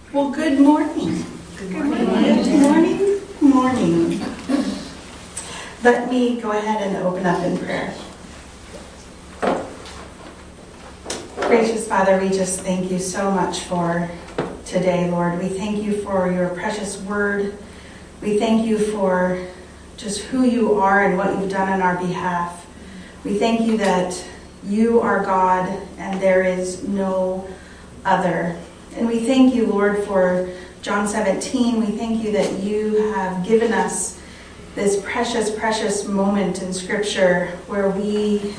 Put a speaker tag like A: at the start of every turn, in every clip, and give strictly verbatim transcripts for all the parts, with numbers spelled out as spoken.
A: Well, good morning.
B: Good
A: morning.
B: morning.
A: Good morning. Good morning. Let me go ahead and open up in prayer. Gracious Father, we just thank you so much for today, Lord. We thank you for your precious word. We thank you for just who you are and what you've done on our behalf. We thank you that you are God and there is no other. And we thank you, Lord, for John seventeen. We thank you that you have given us this precious, precious moment in Scripture where we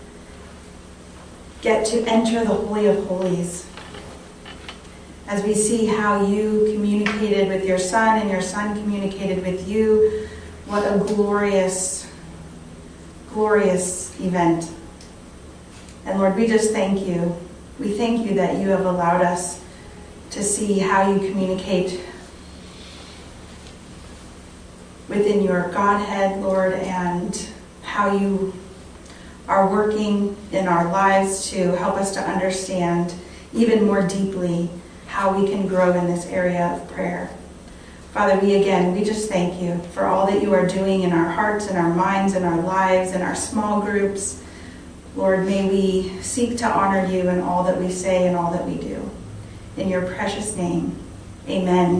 A: get to enter the Holy of Holies. As we see how you communicated with your Son and your Son communicated with you, what a glorious, glorious event. And Lord, we just thank you. We thank you that you have allowed us to see how you communicate within your Godhead, Lord, and how you are working in our lives to help us to understand even more deeply how we can grow in this area of prayer. Father, we again, we just thank you for all that you are doing in our hearts and our minds and our lives and our small groups. Lord, may we seek to honor you in all that we say and all that we do. In your precious name, amen.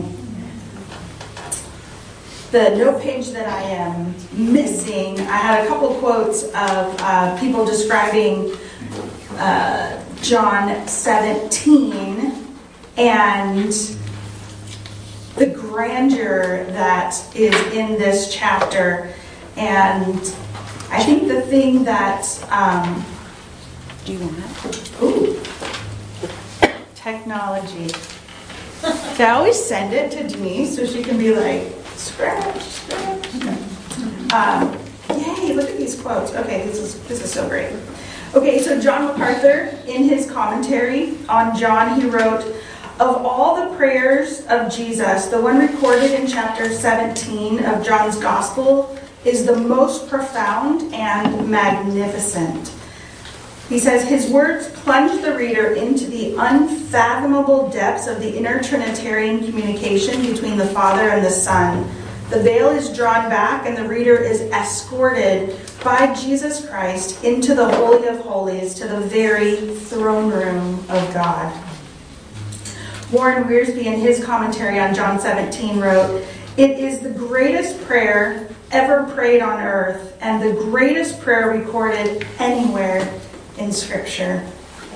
A: The note page that I am missing, I had a couple quotes of uh, people describing uh, John seventeen and the grandeur that is in this chapter. And I think the thing that... Um,
B: Do you want that?
A: Ooh. Technology. So I always send it to Denise so she can be like, scratch, scratch. Um, yay, look at these quotes. Okay, this is this is so great. Okay, so John MacArthur, in his commentary on John, he wrote, of all the prayers of Jesus, the one recorded in chapter seventeen of John's Gospel is the most profound and magnificent. He says, his words plunge the reader into the unfathomable depths of the inner Trinitarian communication between the Father and the Son. The veil is drawn back and the reader is escorted by Jesus Christ into the Holy of Holies, to the very throne room of God. Warren Wiersbe, in his commentary on John seventeen, wrote, it is the greatest prayer ever prayed on earth and the greatest prayer recorded anywhere in Scripture.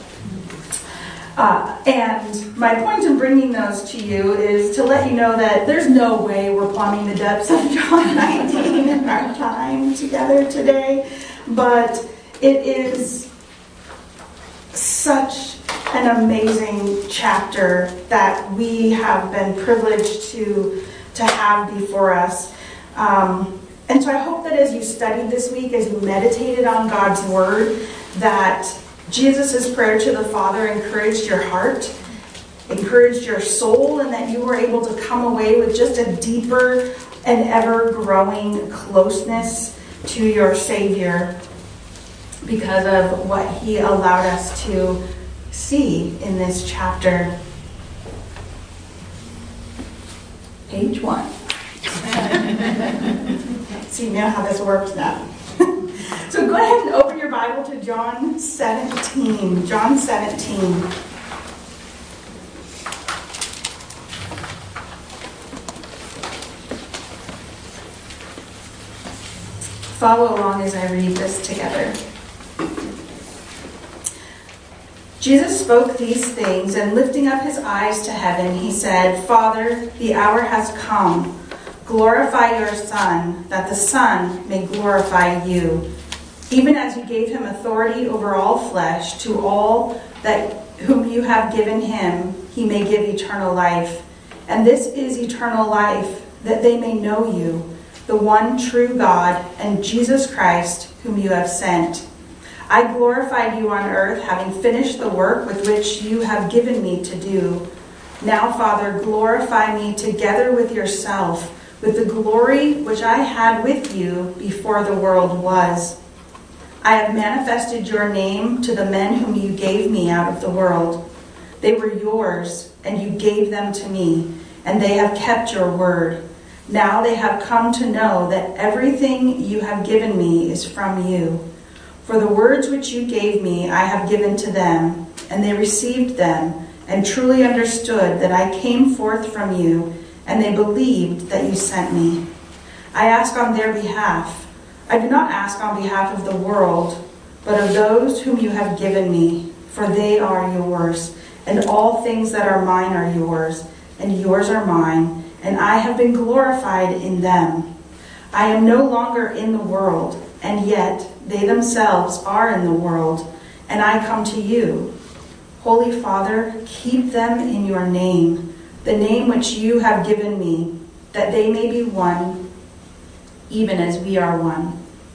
A: Uh, and my point in bringing those to you is to let you know that there's no way we're plumbing the depths of John nineteen in our time together today, but it is such an amazing chapter that we have been privileged to, to have before us. Um, and so I hope that as you studied this week, as you meditated on God's Word, that Jesus' prayer to the Father encouraged your heart, encouraged your soul, and that you were able to come away with just a deeper and ever-growing closeness to your Savior because of what He allowed us to see in this chapter. Page one. See now how this works now. So go ahead and open your Bible to John seventeen. John seventeen. Follow along as I read this together. Jesus spoke these things, and lifting up his eyes to heaven, he said, Father, the hour has come. Glorify your Son, that the Son may glorify you, even as you gave him authority over all flesh, to all that whom you have given him, he may give eternal life. And this is eternal life, that they may know you, the one true God, and Jesus Christ, whom you have sent. I glorified you on earth, having finished the work with which you have given me to do. Now, Father, glorify me together with yourself, with the glory which I had with you before the world was. I have manifested your name to the men whom you gave me out of the world. They were yours, and you gave them to me, and they have kept your word. Now they have come to know that everything you have given me is from you. For the words which you gave me I have given to them, and they received them, and truly understood that I came forth from you, and they believed that you sent me. I ask on their behalf. I do not ask on behalf of the world, but of those whom you have given me, for they are yours, and all things that are mine are yours, and yours are mine, and I have been glorified in them. I am no longer in the world, and yet they themselves are in the world, and I come to you. Holy Father, keep them in your name, the name which you have given me, that they may be one, even as we are one.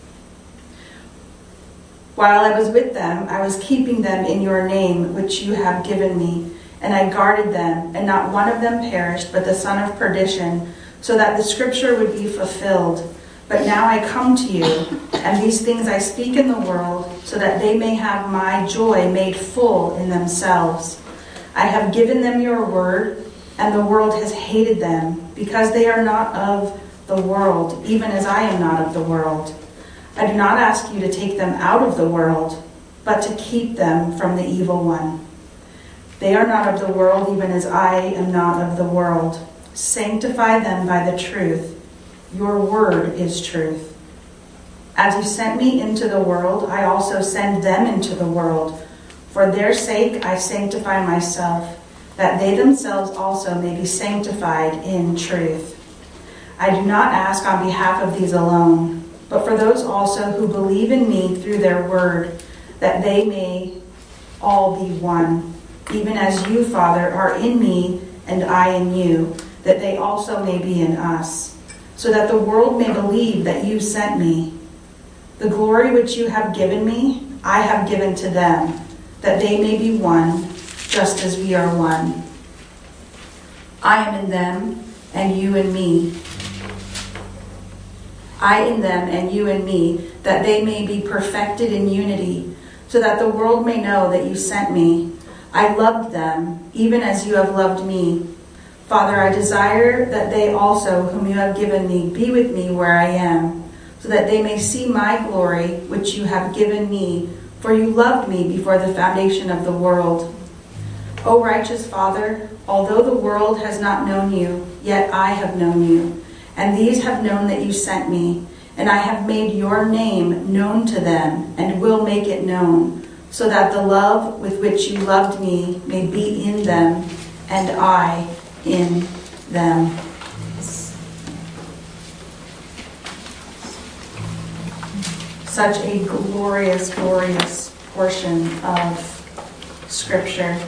A: While I was with them, I was keeping them in your name, which you have given me, and I guarded them, and not one of them perished, but the son of perdition, so that the scripture would be fulfilled. But now I come to you, and these things I speak in the world, so that they may have my joy made full in themselves. I have given them your word, and the world has hated them, because they are not of the world, even as I am not of the world. I do not ask you to take them out of the world, but to keep them from the evil one. They are not of the world, even as I am not of the world. Sanctify them by the truth. Your word is truth. As you sent me into the world, I also send them into the world. For their sake I sanctify myself, that they themselves also may be sanctified in truth. I do not ask on behalf of these alone, but for those also who believe in me through their word, that they may all be one, even as you, Father, are in me and I in you, that they also may be in us, so that the world may believe that you sent me. The glory which you have given me, I have given to them, that they may be one, just as we are one. I am in them, and you in me. I in them and you in me, that they may be perfected in unity, so that the world may know that you sent me. I loved them, even as you have loved me. Father, I desire that they also, whom you have given me, be with me where I am, so that they may see my glory, which you have given me, for you loved me before the foundation of the world. O righteous Father, although the world has not known you, yet I have known you. And these have known that you sent me, and I have made your name known to them, and will make it known, so that the love with which you loved me may be in them, and I in them. Such a glorious, glorious portion of Scripture.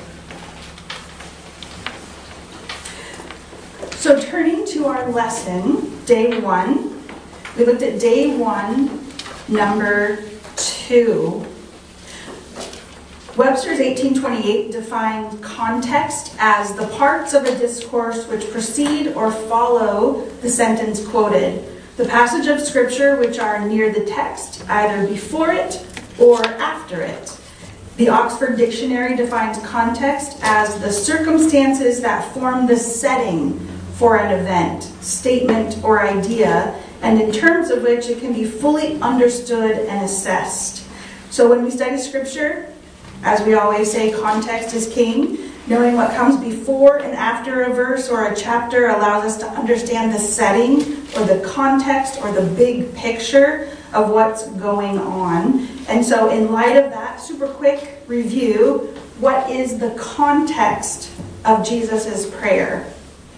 A: So turning to our lesson, day one, we looked at day one, number two. Webster's eighteen twenty-eight defined context as the parts of a discourse which precede or follow the sentence quoted, the passage of Scripture which are near the text, either before it or after it. The Oxford Dictionary defines context as the circumstances that form the setting for an event, statement, or idea, and in terms of which it can be fully understood and assessed. So when we study Scripture, as we always say, context is king. Knowing what comes before and after a verse or a chapter allows us to understand the setting or the context or the big picture of what's going on. And so in light of that, super quick review, what is the context of Jesus' prayer?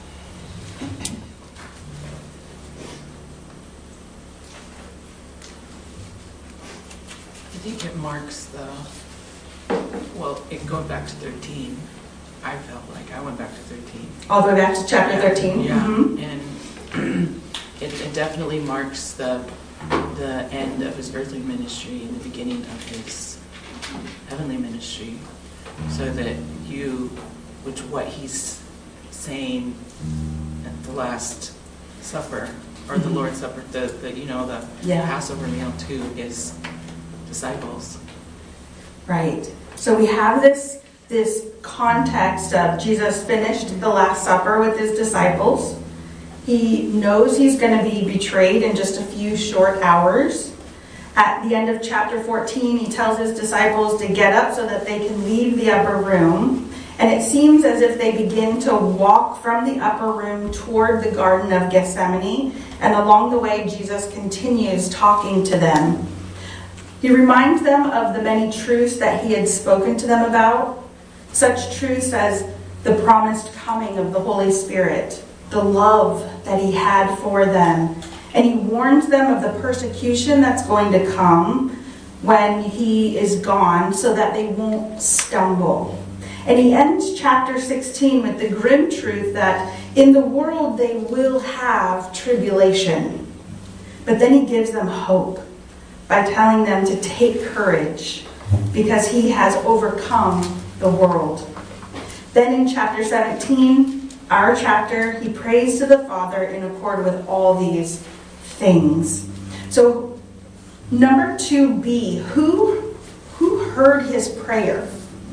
C: I think it marks the, well, it going back to thirteen, I felt like I went back to thirteen.
A: All the way back to chapter thirteen?
C: Yeah,
A: Mm-hmm.
C: and it, it definitely marks the the end of his earthly ministry and the beginning of his heavenly ministry, so that you, which what he's saying at the Last Supper, or the
A: Mm-hmm.
C: Lord's Supper, the, the you know, the
A: Yeah.
C: Passover meal to his disciples.
A: Right. So we have this this context of Jesus finished the Last Supper with his disciples. He knows he's going to be betrayed in just a few short hours. At the end of chapter fourteen, he tells his disciples to get up so that they can leave the upper room. And it seems as if they begin to walk from the upper room toward the Garden of Gethsemane. And along the way, Jesus continues talking to them. He reminds them of the many truths that he had spoken to them about. Such truths as the promised coming of the Holy Spirit, the love that he had for them. And he warns them of the persecution that's going to come when he is gone so that they won't stumble. And he ends chapter sixteen with the grim truth that in the world they will have tribulation. But then he gives them hope by telling them to take courage because he has overcome the world. Then in chapter seventeen, our chapter, he prays to the Father in accord with all these things. So number two B, who, who heard his prayer?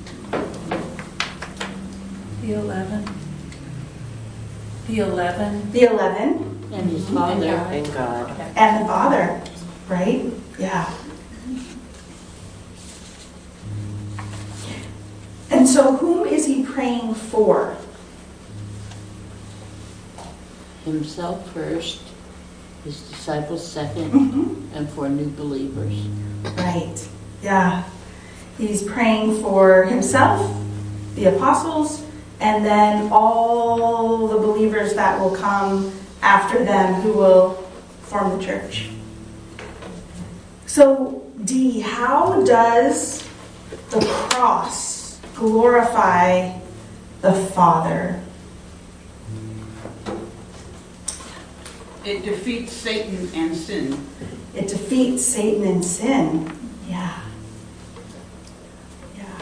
D: The eleven. The eleven.
A: The eleven.
B: And his father.
C: And God.
A: And the Father, right? Yeah. And so whom is he praying for?
B: Himself first, his disciples second,
A: Mm-hmm.
B: and for new believers.
A: Right. Yeah. He's praying for himself, the apostles, and then all the believers that will come after them who will form the church. So, D, how does the cross glorify the Father?
E: It defeats Satan and sin.
A: It defeats Satan and sin. Yeah. Yeah.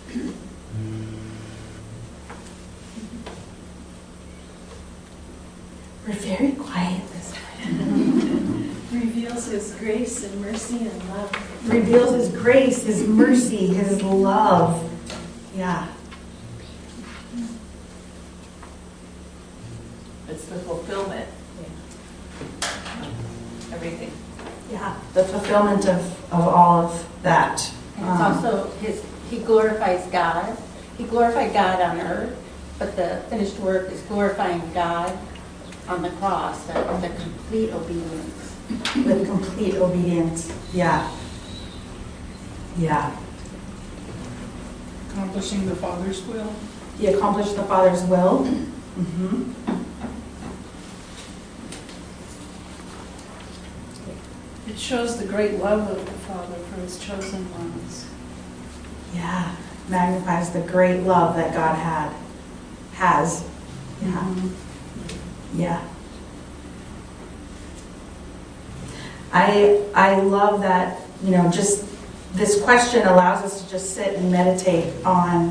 A: We're very quiet this morning.
D: Reveals his grace and mercy and love.
A: Reveals his grace, his mercy, his love. Yeah.
D: It's the fulfillment. Everything.
A: Yeah. The fulfillment of, of all of that.
F: And it's
A: Um,
F: also his, he glorifies God. He glorified God on earth, but the finished work is glorifying God on the cross, the, the complete obedience.
A: with complete obedience. Yeah. Yeah.
E: Accomplishing the Father's will.
A: He accomplished the Father's will. Mm-hmm.
D: It shows the great love of the Father for his chosen ones.
A: Yeah. Magnifies the great love that God had, has. Yeah.
D: Mm-hmm.
A: Yeah. I I love that, you know, just this question allows us to just sit and meditate on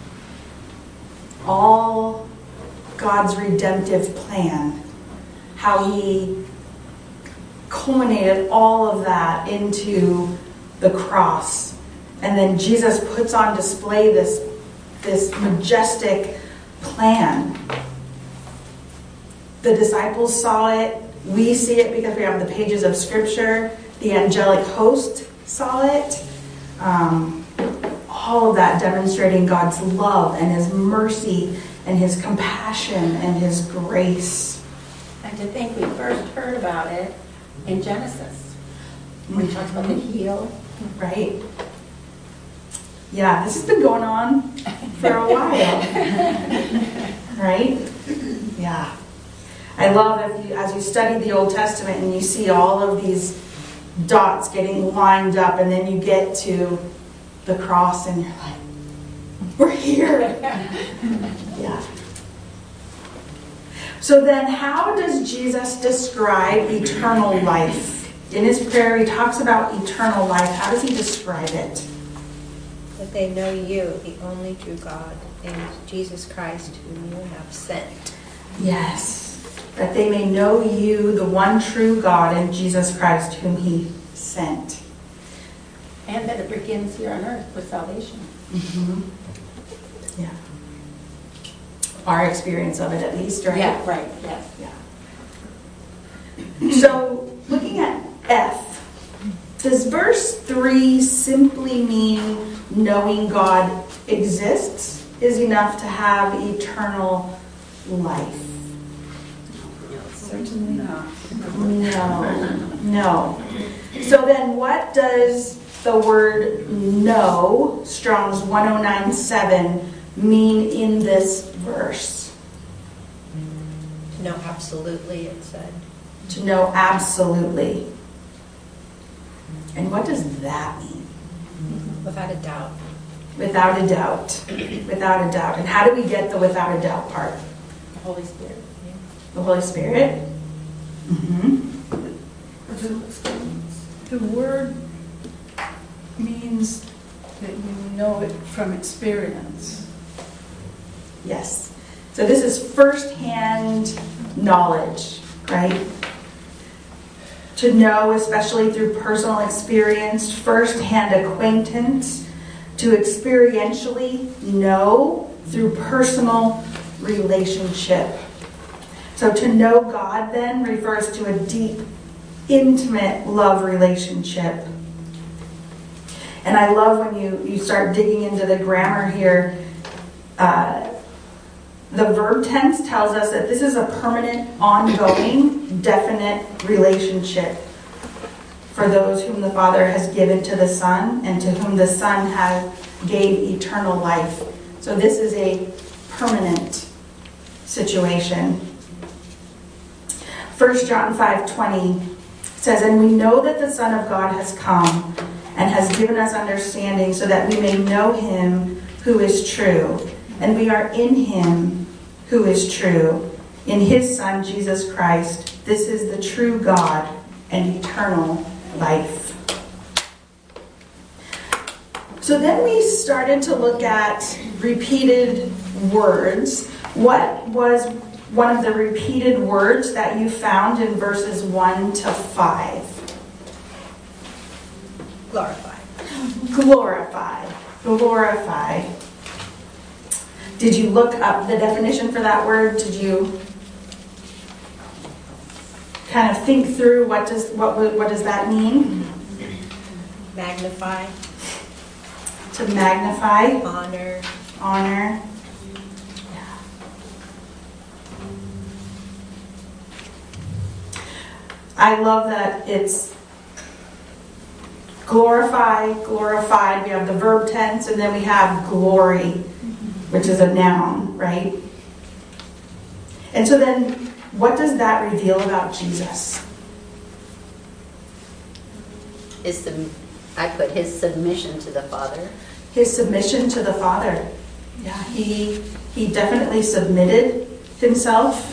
A: all God's redemptive plan, how he culminated all of that into the cross. And then Jesus puts on display this, this majestic plan. The disciples saw it. We see it because we have the pages of Scripture. The angelic host saw it. Um, all of that demonstrating God's love and his mercy and his compassion and his grace.
F: And to think we first heard about it in Genesis, when he talks about the heel.
A: Right? Yeah, this has been going on for a while. Right? Yeah. I love if you, as you study the Old Testament and you see all of these dots getting lined up, and then you get to the cross and you're like, we're here. Yeah. So then how does Jesus describe eternal life? In his prayer, he talks about eternal life. How does he describe it?
G: That they know you, the only true God, and Jesus Christ, whom you have sent.
A: Yes. That they may know you, the one true God, and Jesus Christ, whom he sent.
F: And that it begins here on earth with salvation.
A: Mm-hmm. Yeah. Our experience of it, at least, right?
F: Yeah, right, yes.
A: Yeah. So, looking at F, does verse three simply mean knowing God exists is enough to have eternal life?
E: Certainly not.
A: No, no. So then what does the word know, Strong's one oh nine seven, mean in this verse?
G: No, absolutely, it said.
A: To know absolutely. And what does that mean?
G: Without a doubt.
A: Without a doubt. Without a doubt. And how do we get the without a doubt part?
F: The Holy Spirit.
A: The Holy Spirit? Mm-hmm.
D: The, the word means that you know it from experience.
A: Yes. So this is first-hand knowledge, right? To know, especially through personal experience, first-hand acquaintance, to experientially know through personal relationship. So to know God then refers to a deep, intimate love relationship. And I love when you, you start digging into the grammar here. Uh, the verb tense tells us that this is a permanent, ongoing, definite relationship for those whom the Father has given to the Son and to whom the Son has gave eternal life. So this is a permanent situation. First John five twenty says, "And we know that the Son of God has come and has given us understanding so that we may know him who is true. And we are in him who is true, in his Son, Jesus Christ. This is the true God and eternal life." So then we started to look at repeated words. What was one of the repeated words that you found in verses one to five?
G: Glorify.
A: Glorify. Glorify. Did you look up the definition for that word? Did you kind of think through what does what what does that mean?
G: Magnify.
A: To magnify,
G: Honor.
A: honor. Yeah. I love that it's glorify, glorified. We have the verb tense, and then we have glory, which is a noun, right? And so then, what does that reveal about Jesus?
H: Is the, I put his submission to the Father.
A: His submission to the Father. Yeah, he he definitely submitted himself.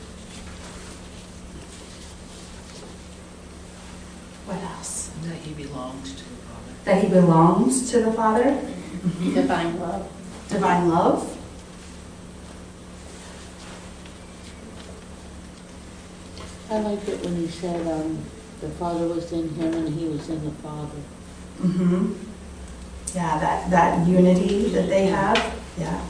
A: What else?
C: That he belonged to the Father.
A: That he belongs to the Father.
F: Mm-hmm. Divine love.
A: Divine love.
B: I like it when he said um, the Father was in him and he was in the Father.
A: Mm-hmm. Yeah, that, that unity that they have. Yeah.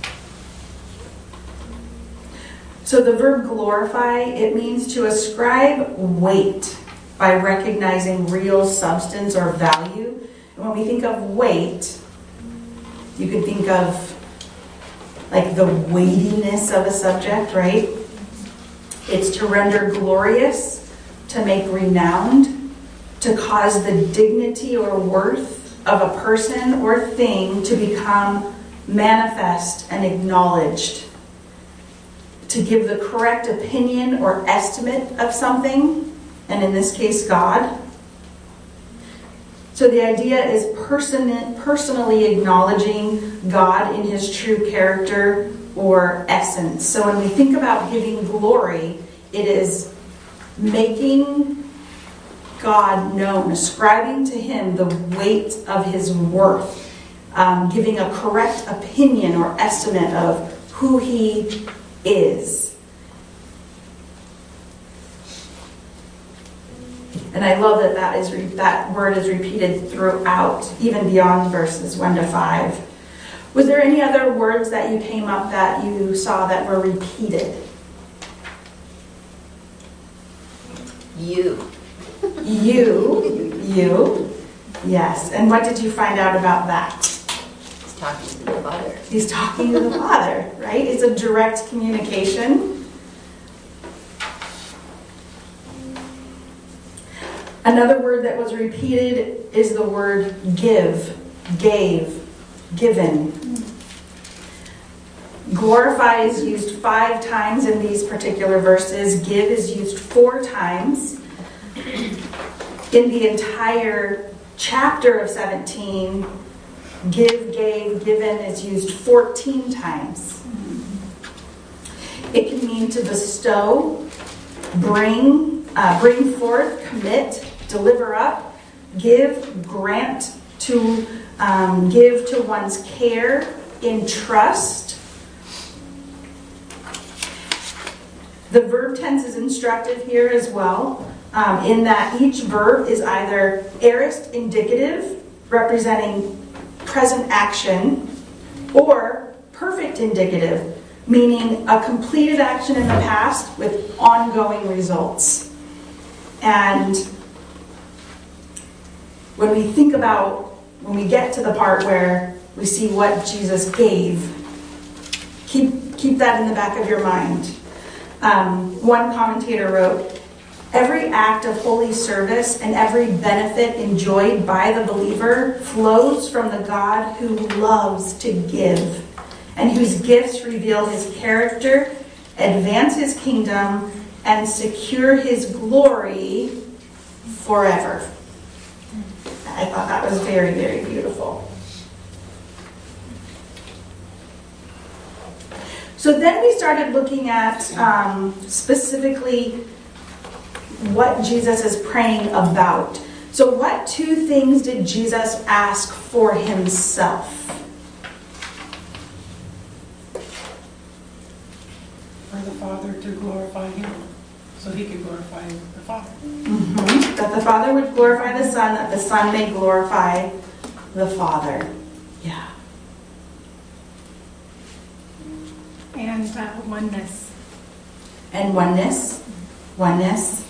A: So the verb glorify, it means to ascribe weight by recognizing real substance or value. And when we think of weight, you could think of like the weightiness of a subject, right? It's to render glorious, to make renowned, to cause the dignity or worth of a person or thing to become manifest and acknowledged, to give the correct opinion or estimate of something, and in this case, God. So the idea is person, personally acknowledging God in his true character or essence. So when we think about giving glory, it is making God known, ascribing to him the weight of his worth, um, giving a correct opinion or estimate of who he is. And I love that that, is re- that word is repeated throughout, even beyond verses one to five. Was there any other words that you came up that you saw that were repeated?
H: You.
A: You. You. Yes. And what did you find out about that?
H: He's talking to the Father.
A: He's talking to the Father, right? It's a direct communication. Another word that was repeated is the word give, gave, given. Glorify is used five times in these particular verses. Give is used four times. In the entire chapter of seventeen, give, gave, given is used fourteen times. It can mean to bestow, bring, uh, bring forth, commit, deliver up, give, grant, to um, give to one's care, entrust. The verb tense is instructive here as well, um, in that each verb is either aorist indicative, representing present action, or perfect indicative, meaning a completed action in the past with ongoing results. And when we think about, when we get to the part where we see what Jesus gave, keep, keep that in the back of your mind. Um, one commentator wrote, every act of holy service and every benefit enjoyed by the believer flows from the God who loves to give and whose gifts reveal his character, advance his kingdom, and secure his glory forever. I thought that was very, very beautiful. So then we started looking at um, specifically what Jesus is praying about. So what two things did Jesus ask for himself?
E: For the Father to glorify him, so he could glorify the Father.
A: Mm-hmm. That the Father would glorify the Son, that the Son may glorify the Father. Yeah.
I: And uh, oneness.
A: And oneness. Oneness.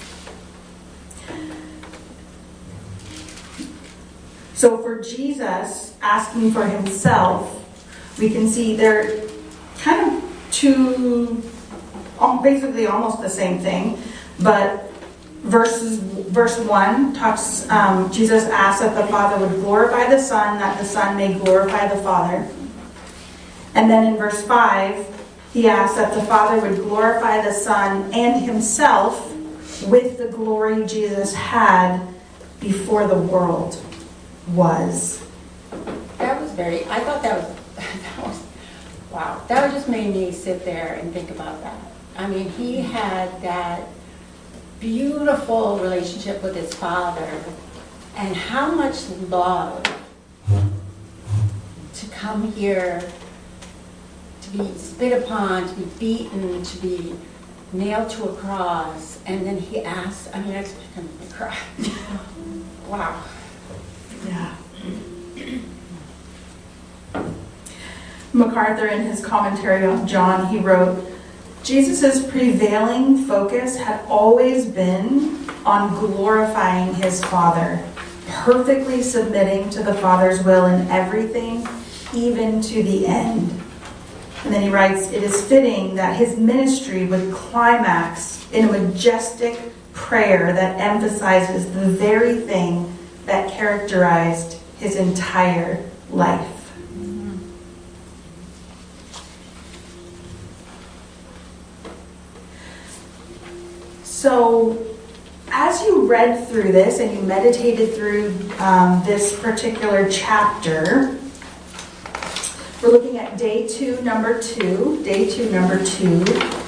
A: So for Jesus asking for himself, we can see they're kind of two, basically almost the same thing. But verses, verse one talks, um, Jesus asks that the Father would glorify the Son, that the Son may glorify the Father. And then in verse five, he asks that the Father would glorify the Son and himself with the glory Jesus had before the world was.
F: That was very, I thought that was, that was, wow. That just made me sit there and think about that. I mean, he had that beautiful relationship with his Father, and how much love to come here, to be spit upon, to be beaten, to be nailed to a cross, and then he asks, I mean, I just become to cry. Wow.
A: Yeah. MacArthur, in his commentary on John, he wrote, Jesus' prevailing focus had always been on glorifying his Father, perfectly submitting to the Father's will in everything, even to the end. And then he writes, it is fitting that his ministry would climax in a majestic prayer that emphasizes the very thing that characterized his entire life. So, as you read through this and you meditated through um, this particular chapter, we're looking at day two, number two. Day two, number two.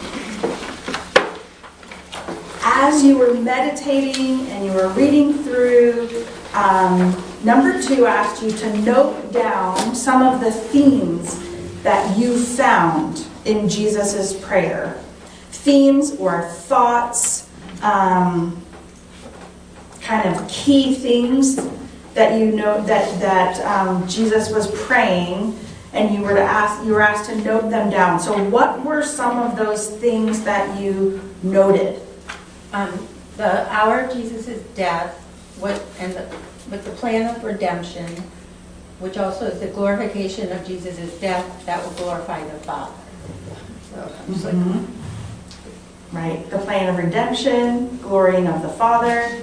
A: As you were meditating and you were reading through, um, number two asked you to note down some of the themes that you found in Jesus' prayer. Themes or thoughts, um, kind of key things that you know that that um, Jesus was praying and you were to ask, you were asked to note them down. So what were some of those things that you noted?
F: Um, the hour of Jesus' death, what, and the, with the plan of redemption, which also is the glorification of Jesus' death that will glorify the Father. So it's like,
A: Mhm. Right, the plan of redemption, glorying of the Father,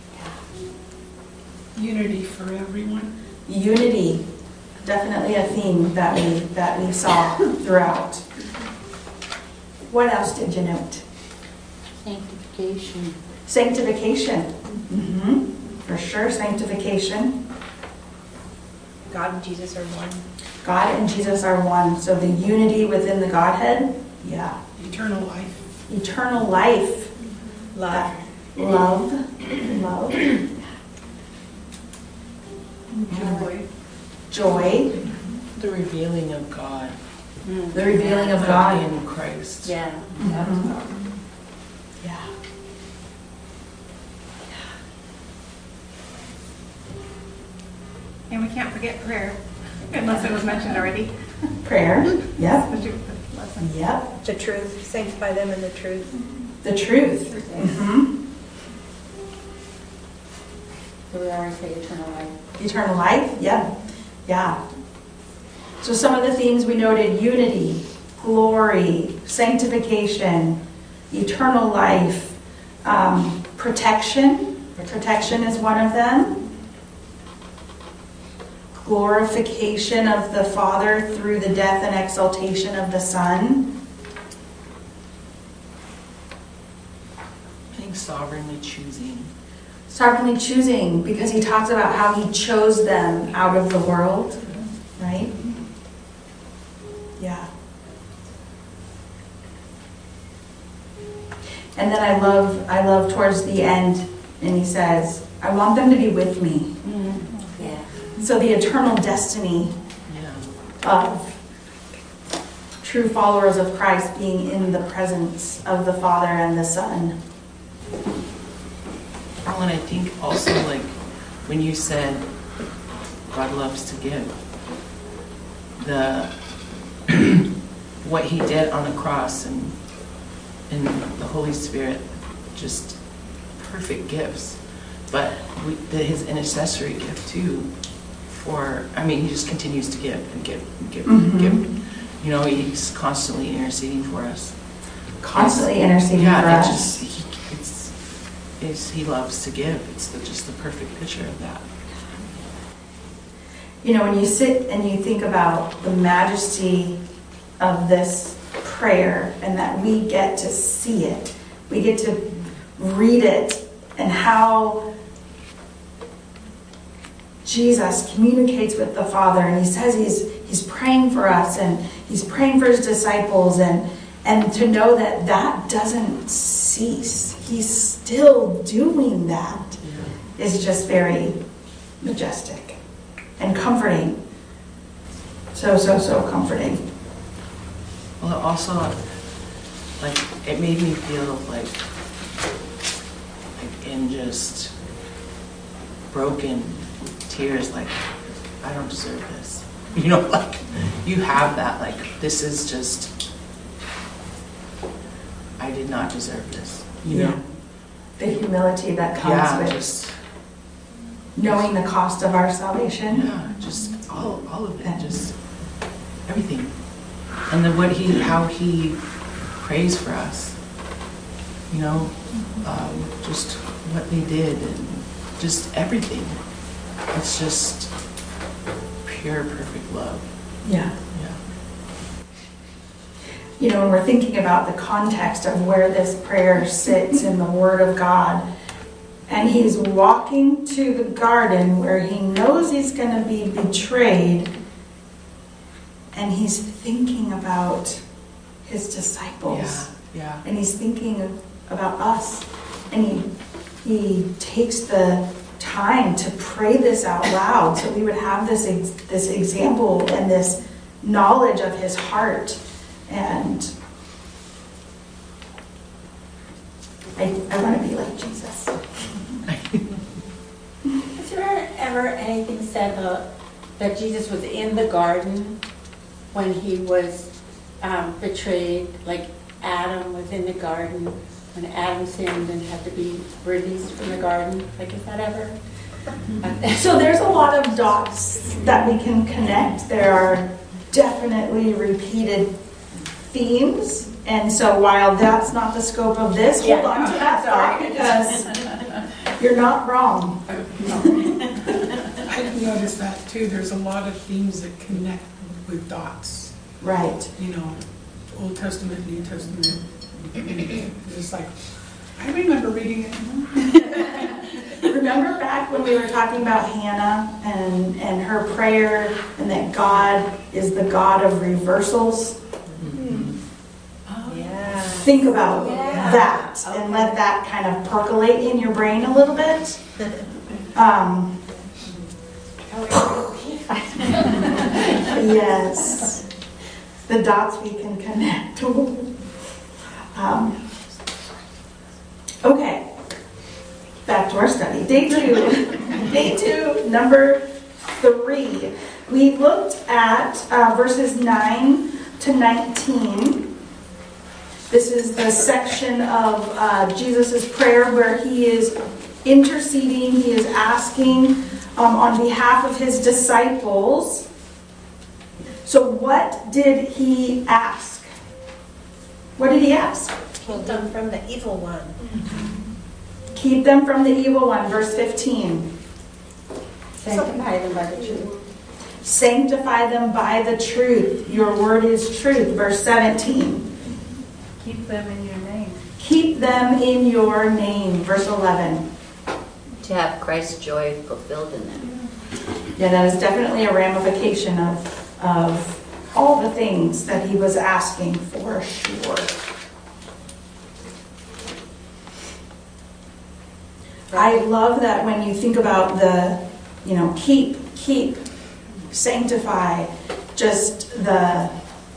E: Unity for everyone.
A: unity, definitely a theme that we that we saw throughout. What else did you note?
B: Sanctification.
A: Sanctification. Mm-hmm. For sure, sanctification.
G: God and Jesus are one.
A: God and Jesus are one. So the unity within the Godhead, yeah.
E: Eternal life.
A: Eternal life.
G: Love.
A: Love. Love.
E: Joy.
A: Joy.
C: The revealing of God.
A: The revealing of God.
C: In Christ.
F: yeah.
A: Mhm. Yeah.
I: And we can't forget prayer, unless it was mentioned already.
A: Prayer. Yep.
I: Especially with the lesson.
A: Yep.
G: The truth. Sanctify them in the truth.
A: The truth. Mm-hmm.
F: So we always say eternal life.
A: Eternal life. Yep. Yeah. So some of the themes we noted: unity, glory, sanctification, eternal life, um, protection. Protection is one of them. Glorification of the Father through the death and exaltation of the Son.
C: I think sovereignly choosing.
A: Sovereignly choosing, because he talks about how he chose them out of the world, right? Yeah. And then I love, I love towards the end, and he says, I want them to be with me.
F: Yeah.
A: So the eternal destiny
C: Yeah.
A: of true followers of Christ being in the presence of the Father and the Son.
C: Oh, and I think also, like, when you said God loves to give, the what he did on the cross and and the Holy Spirit, just perfect gifts. But we, the, his intercessory gift too, for, I mean, he just continues to give and give and give and
A: Mhm.
C: give. You know, he's constantly interceding for us.
A: Constantly interceding
C: yeah,
A: for
C: it
A: us.
C: Just, he, it's, it's, he loves to give. It's the, just the perfect picture of that.
A: You know, when you sit and you think about the majesty of this prayer and that we get to see it, we get to read it, and how Jesus communicates with the Father, and he says he's he's praying for us and he's praying for his disciples, and and to know that that doesn't cease. He's still doing that is just very majestic and comforting. So, so, so comforting.
C: Well, also, like, it made me feel like, like in just broken tears, like, I don't deserve this. You know, like, you have that, like, this is just, I did not deserve this. You
A: Yeah.
C: know?
A: The humility that comes
C: Yeah,
A: with
C: just,
A: knowing the cost of our salvation.
C: yeah, just all, all of it, just everything. And then what he, how he prays for us, you know, um, just what they did and just everything. It's just pure, perfect love.
A: Yeah.
C: Yeah.
A: You know, when we're thinking about the context of where this prayer sits in the Word of God, and he's walking to the garden where he knows he's going to be betrayed, and he's thinking about his disciples.
C: Yeah, yeah.
A: And he's thinking about us. And he he takes the time to pray this out loud so we would have this ex- this example and this knowledge of his heart. And I, I want to be like Jesus.
F: Is there ever anything said uh, that Jesus was in the garden when he was um, betrayed, like Adam was in the garden, when Adam sinned and had to be released from the garden. Like, is that ever?
A: So there's a lot of dots that we can connect. There are definitely repeated themes. And so while that's not the scope of this, hold
F: Yeah.
A: on to that thought because you're not wrong.
E: I've noticed that too. There's a lot of themes that connect with dots.
A: Right.
E: You know, Old Testament, New Testament. It's like, I remember reading it.
A: Remember back when we were talking about Hannah and, and her prayer and that God is the God of reversals?
G: Yeah.
A: Think about
F: Yeah.
A: that and let that kind of percolate in your brain a little bit. Um, yes. The dots we can connect. um, okay. Back to our study. Day two. Day two, number three. We looked at uh, verses nine to nineteen. This is the section of uh, Jesus' prayer where he is interceding, he is asking um, on behalf of his disciples. So what did he ask? What did he ask?
G: Keep them from the evil one.
A: Keep them from the evil one, verse fifteen.
F: Sanctify them by the truth.
A: Sanctify them by the truth. Your word is truth, verse seventeen.
I: Keep them in your name.
A: Keep them in your name, verse eleven.
H: To have Christ's joy fulfilled in them.
A: Yeah, that is definitely a ramification of, of all the things that he was asking for sure. I love that when you think about the, you know, keep, keep, sanctify, just the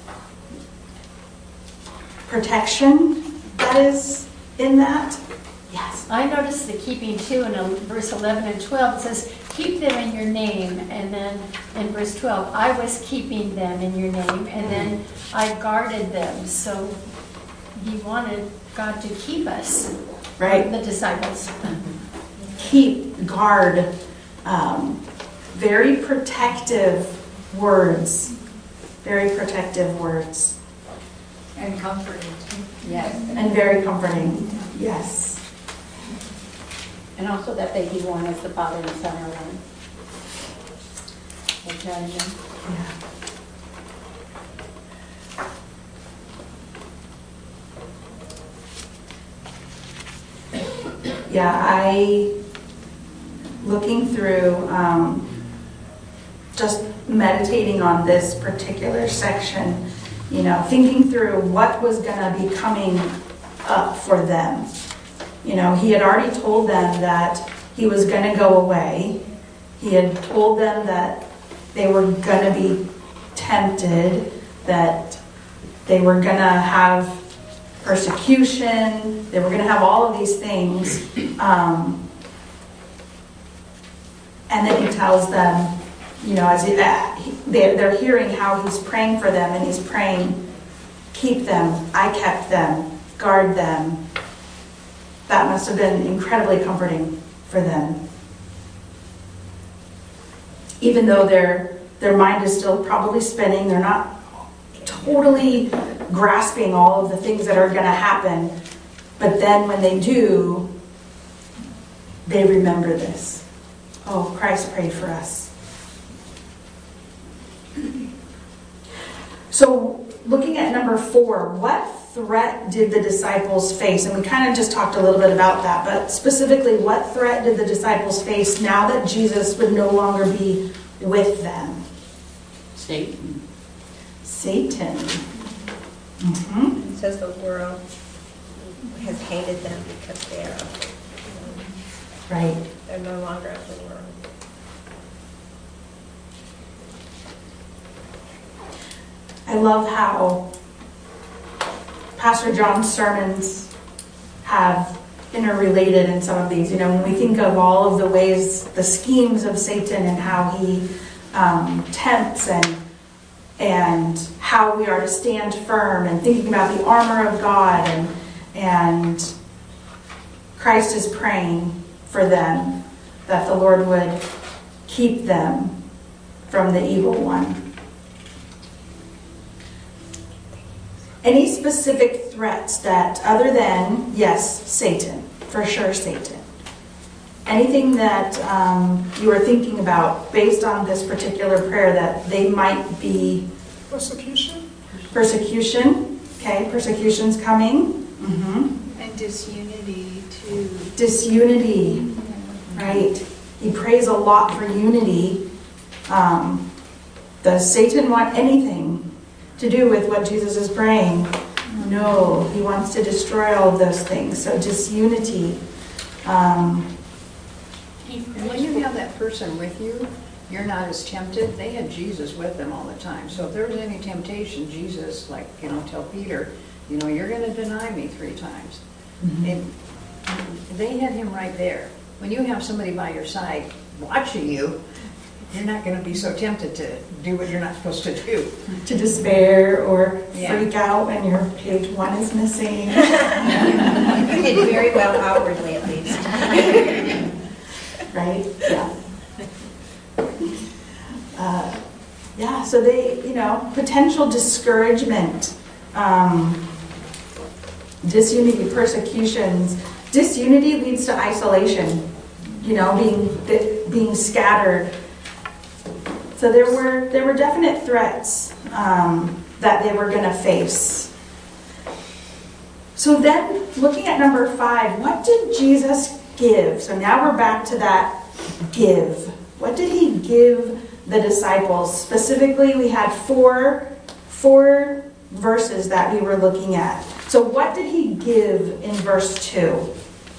A: protection that is in that. Yes.
J: I noticed the keeping too in um, verse eleven and twelve. It says, keep them in your name. And then in verse twelve, I was keeping them in your name. And then I guarded them. So he wanted God to keep us,
A: Right.
J: the disciples.
A: Keep, guard, um, very protective words. Very protective words.
I: And comforting.
F: Yes.
A: And very comforting. Yes.
F: And also that they be one as the Father and the Son are one. Okay.
A: Yeah. Yeah, I, looking through, um, just meditating on this particular section, you know, thinking through what was going to be coming up for them. You know, he had already told them that he was going to go away. He had told them that they were going to be tempted, that they were going to have persecution, they were going to have all of these things. Um, and then he tells them, you know, as he, uh, he, they're, they're hearing how he's praying for them, and he's praying, keep them, I kept them, guard them. That must have been incredibly comforting for them. Even though their their mind is still probably spinning, they're not totally grasping all of the things that are going to happen. But then when they do, they remember this. Oh, Christ prayed for us. So looking at number four, what threat did the disciples face? And we kind of just talked a little bit about that, but specifically, what threat did the disciples face now that Jesus would no longer be with them?
B: Satan.
A: Satan. Mm-hmm.
G: It says the world has hated them because they are of the world.
A: Right.
G: They're no longer of the world.
A: I love how Pastor John's sermons have interrelated in some of these. You know, when we think of all of the ways, the schemes of Satan and how he um, tempts and and how we are to stand firm, and thinking about the armor of God, and and Christ is praying for them that the Lord would keep them from the evil one. Any specific threats that, other than, yes, Satan, for sure Satan. Anything that um, you are thinking about based on this particular prayer that they might be...
E: Persecution?
A: Persecution. Okay, persecution's coming. Mm-hmm.
I: And disunity too.
A: Disunity, right? He prays a lot for unity. Um, does Satan want anything to do with what Jesus is praying? No, he wants to destroy all of those things. So disunity. Um,
K: And when you have that person with you, you're not as tempted. They had Jesus with them all the time. So if there was any temptation, Jesus, like, you know, tell Peter, you know, you're going to deny me three times. Mm-hmm. And they had him right there. When you have somebody by your side watching you, you're not going to be so tempted to do what you're not supposed to do.
A: To despair or
K: Yeah.
A: freak out when your page one is missing.
G: You did very well outwardly, at least.
A: Right? Yeah. Uh, yeah, so they, you know, potential discouragement, um, disunity, persecutions. Disunity leads to isolation, you know, being being scattered. So there were there were definite threats um, that they were going to face. So then, looking at number five, what did Jesus give? So now we're back to that give. What did he give the disciples? Specifically, we had four, four verses that we were looking at. So what did he give in verse two?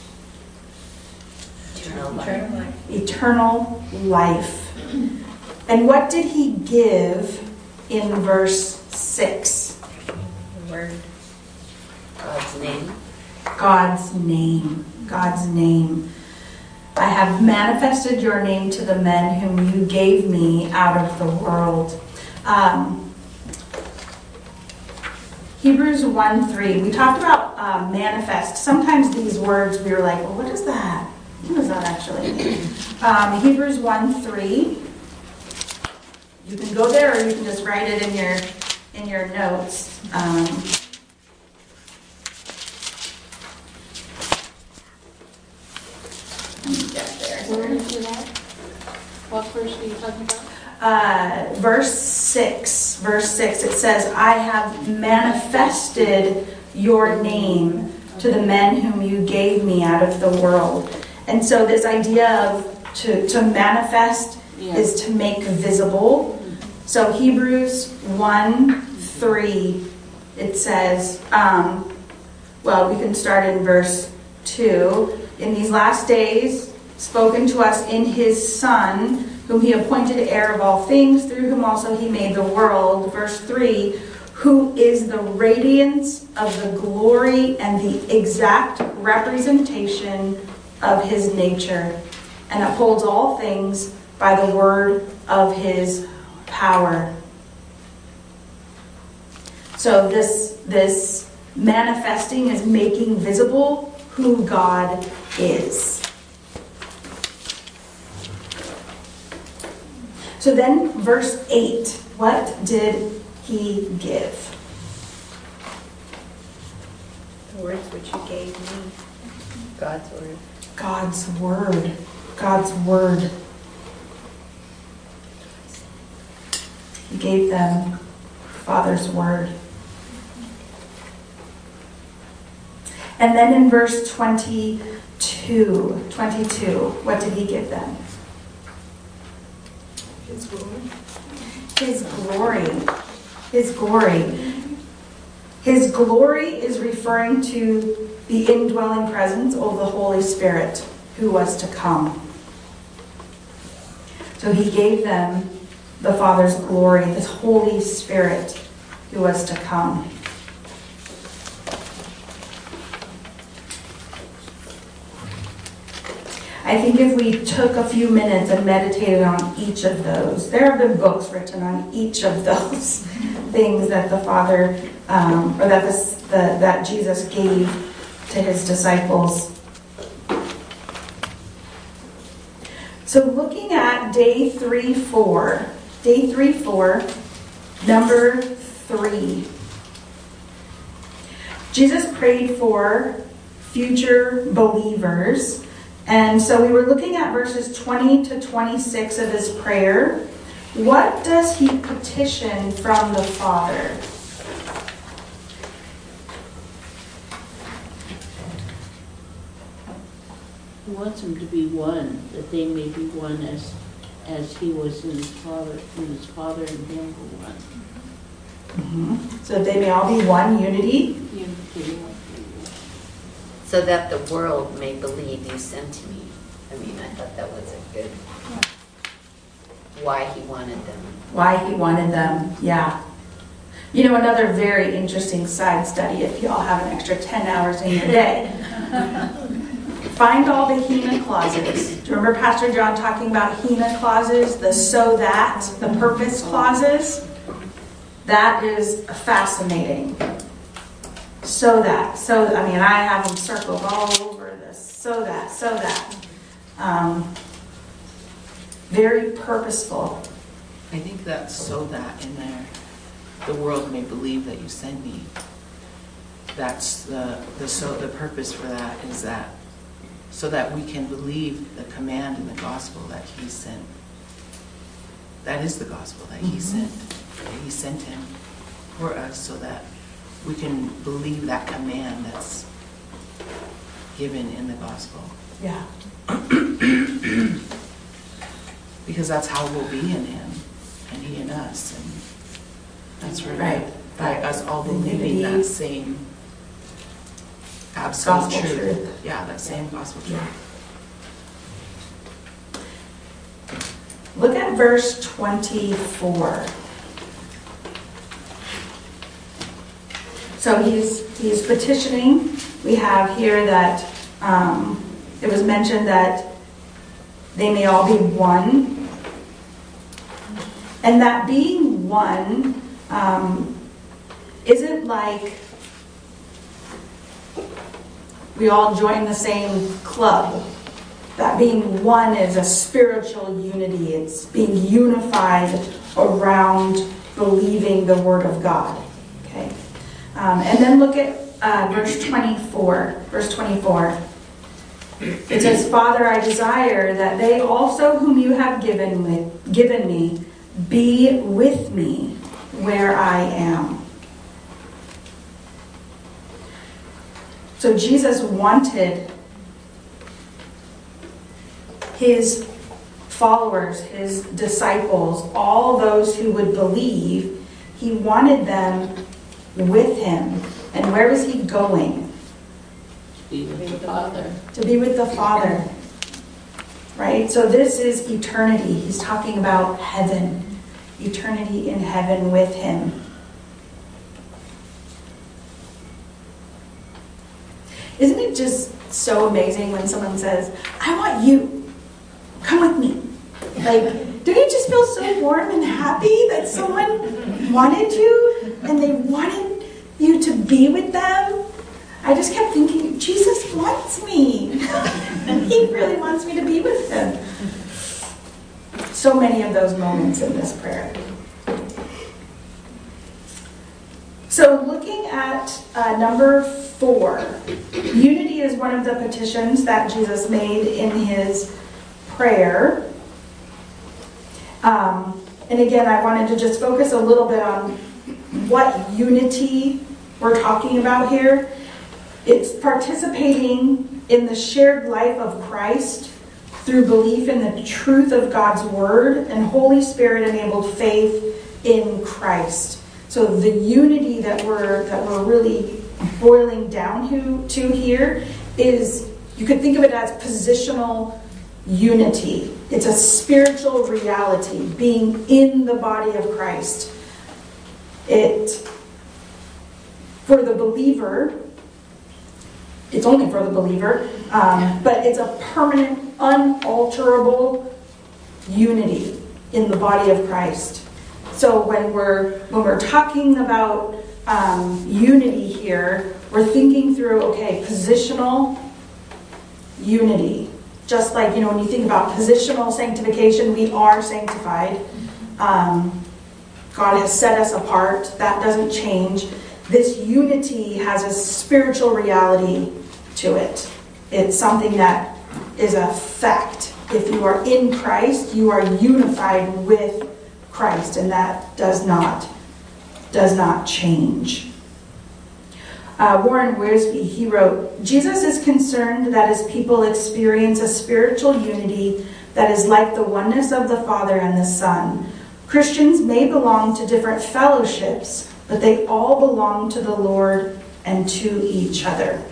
H: Eternal life.
G: Eternal life.
A: Eternal life. And what did he give in verse six?
G: The word.
H: God's name.
A: God's name. God's name. I have manifested your name to the men whom you gave me out of the world. Um, Hebrews one three. We talked about uh, manifest. Sometimes these words we were like, well, what is that? What does that actually mean? Um, Hebrews one three. You can go there, or you can just write it in your in your notes. Um, let me get there.
B: Where is it at? What verse are you talking about?
A: Uh, verse six. Verse six. It says, "I have manifested your name to the men whom you gave me out of the world." And so this idea of to to manifest
B: Yeah.
A: is to make visible. So Hebrews one three, it says, um, well, we can start in verse two. "In these last days, spoken to us in his Son, whom he appointed heir of all things, through whom also he made the world." Verse three, "Who is the radiance of the glory and the exact representation of his nature, and upholds all things by the word of his power." So this, this manifesting is making visible who God is. So then verse eight, what did he give?
G: The words which you gave me. God's word.
A: God's word. God's word. He gave them Father's word. And then in verse twenty-two, twenty-two, what did he give them?
I: His glory.
A: His glory. His glory. His glory is referring to the indwelling presence of the Holy Spirit who was to come. So he gave them the Father's glory, this Holy Spirit who was to come. I think if we took a few minutes and meditated on each of those, there have been books written on each of those things that the Father, um, or that, this, the, that Jesus gave to his disciples. So looking at day three, four, day three, four, number three. Jesus prayed for future believers. And so we were looking at verses twenty to twenty-six of his prayer. What does he petition from the Father?
B: He wants them to be one, that they may be one as as he was in his father, when his father and him were one.
A: Mm-hmm. So that they may all be one, unity.
B: Unity.
H: So that the world may believe you sent me. I mean, I thought that was a good, why he wanted them.
A: Why he wanted them, yeah. You know, another very interesting side study, if y'all have an extra ten hours in your day. Find all the HENA clauses. Do you remember Pastor John talking about HENA clauses? The so that, the purpose clauses? That is fascinating. So that, so, I mean, I have them circled all over this. So that, so that. Um, very purposeful.
C: I think that's so that in there, the world may believe that you sent me. That's the, the so the purpose for that is that so that we can believe the command in the gospel that he sent. That is the gospel that he mm-hmm. sent. That he sent him for us so that we can believe that command that's given in the gospel.
A: Yeah.
C: Because that's how we'll be in him and he in us. And that's really
A: right.
C: by
A: right.
C: us all believing that same absolute
A: gospel
C: truth.
A: truth.
C: Yeah, that same gospel truth.
A: Yeah. Look at verse twenty-four. So he's he's petitioning. We have here that um, it was mentioned that they may all be one. And that being one um, isn't like we all join the same club. That being one is a spiritual unity. It's being unified around believing the Word of God. Okay. Um, and then look at uh, verse twenty-four. Verse twenty-four. It says, Father, I desire that they also whom you have given me, given me be with me where I am. So Jesus wanted his followers, his disciples, all those who would believe, he wanted them with him. And where was he going?
B: To be with the Father.
A: To be with the Father. Right? So this is eternity. He's talking about heaven. Eternity in heaven with him. Isn't it just so amazing when someone says, I want you. Come with me. Like, don't you just feel so warm and happy that someone wanted you and they wanted you to be with them? I just kept thinking, Jesus wants me. He really wants me to be with him. So many of those moments in this prayer. So looking at uh, number four, unity is one of the petitions that Jesus made in his prayer. Um, and again, I wanted to just focus a little bit on what unity we're talking about here. It's participating in the shared life of Christ through belief in the truth of God's Word and Holy Spirit-enabled faith in Christ. So the unity that we're that we're really boiling down to, to here is, you could think of it as positional unity. It's a spiritual reality, being in the body of Christ. It, for the believer, it's only for the believer, um, but it's a permanent, unalterable unity in the body of Christ. So when we're when we're talking about um, unity here, we're thinking through, okay, positional unity. Just like, you know, when you think about positional sanctification, we are sanctified. Um, God has set us apart. That doesn't change. This unity has a spiritual reality to it. It's something that is a fact. If you are in Christ, you are unified with Christ, and that does not, does not change. Uh, Warren Wiersbe, he wrote, Jesus is concerned that his people experience a spiritual unity that is like the oneness of the Father and the Son. Christians may belong to different fellowships, but they all belong to the Lord and to each other.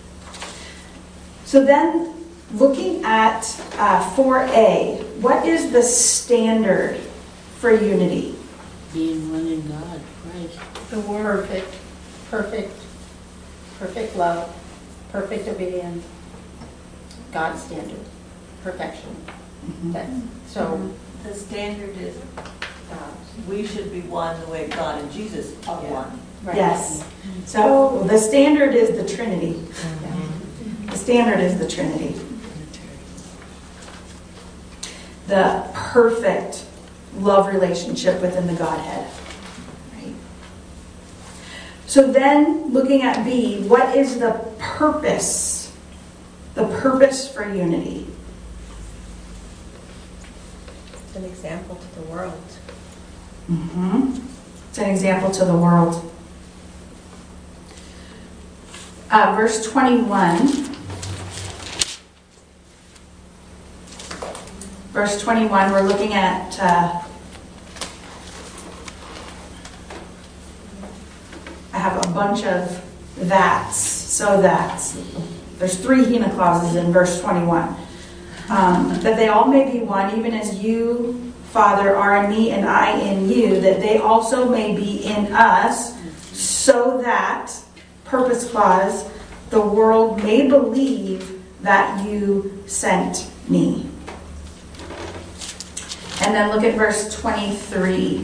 A: So then, looking at uh, four A, what is the standard for unity?
B: Being one in God, Christ.
J: The word, perfect, perfect, perfect love, perfect obedience, God's standard, perfection.
A: Mm-hmm.
J: That's, so,
I: The standard is, uh, we should be one the way God and Jesus are one.
J: right.
A: Yes. So the standard is the Trinity. The standard is the Trinity. The perfect love relationship within the Godhead. Right? So then, looking at B, what is the purpose? The purpose for unity.
G: It's an example to the world.
A: Mm-hmm. It's an example to the world. Uh, verse twenty-one. Verse twenty-one, we're looking at uh, I have a bunch of that's, so that's. There's three hina clauses in verse twenty-one. Um, that they all may be one, even as you, Father, are in me and I in you, that they also may be in us, so that, purpose clause, the world may believe that you sent me. And then look at verse twenty-three.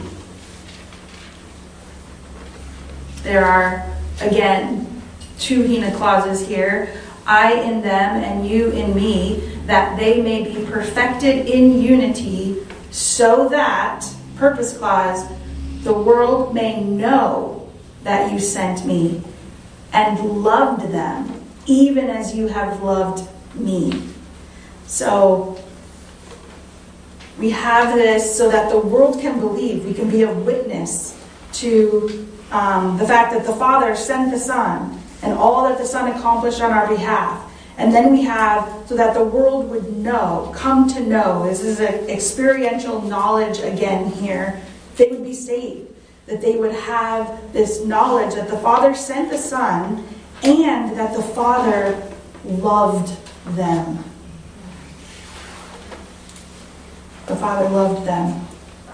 A: There are, again, two hina clauses here. I in them and you in me, that they may be perfected in unity, so that, purpose clause, the world may know that you sent me and loved them, even as you have loved me. So, we have this so that the world can believe. We can be a witness to um, the fact that the Father sent the Son and all that the Son accomplished on our behalf. And then we have so that the world would know, come to know. This is an experiential knowledge again here. They would be saved. That they would have this knowledge that the Father sent the Son and that the Father loved them. The Father loved them.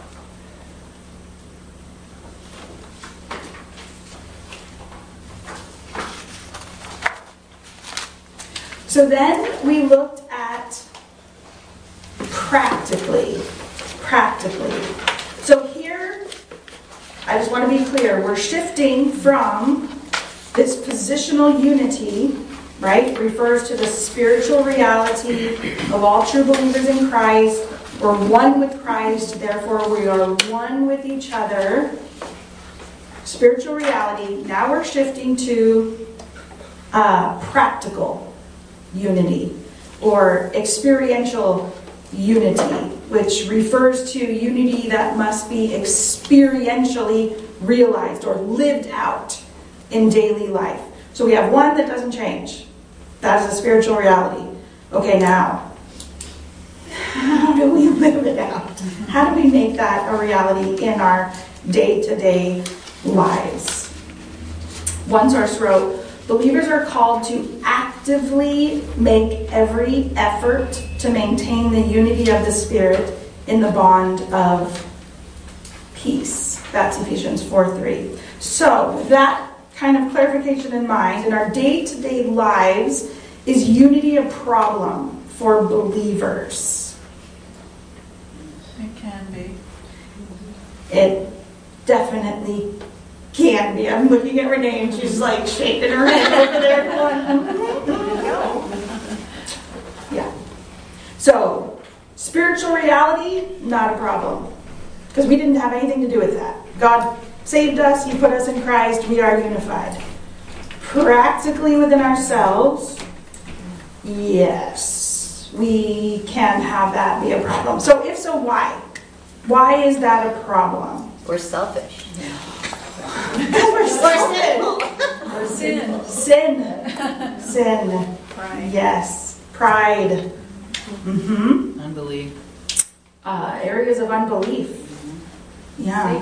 A: So then we looked at practically, practically. So here, I just want to be clear, we're shifting from this positional unity, right? It refers to the spiritual reality of all true believers in Christ. We're one with Christ, therefore we are one with each other. Spiritual reality. Now we're shifting to uh, practical unity or experiential unity, which refers to unity that must be experientially realized or lived out in daily life. So we have one that doesn't change. That's a spiritual reality. Okay, now, how do we live it out? How do we make that a reality in our day-to-day lives? One source wrote, believers are called to actively make every effort to maintain the unity of the Spirit in the bond of peace. That's Ephesians four three. So that kind of clarification in mind, in our day-to-day lives, is unity a problem for believers?
D: It can be.
A: It definitely can be. I'm looking at Renee and she's like shaking her head over there going, yeah. So, spiritual reality, not a problem. Because we didn't have anything to do with that. God saved us, He put us in Christ, we are unified. Practically within ourselves, yes, we can have that be a problem. So if so, why? Why is that a problem?
H: We're selfish.
A: Because we're sinful.
D: Or sin.
A: Sin. Sin.
D: Pride.
A: Yes. Pride. Mm-hmm.
C: Unbelief.
A: Uh, areas of unbelief. Yeah.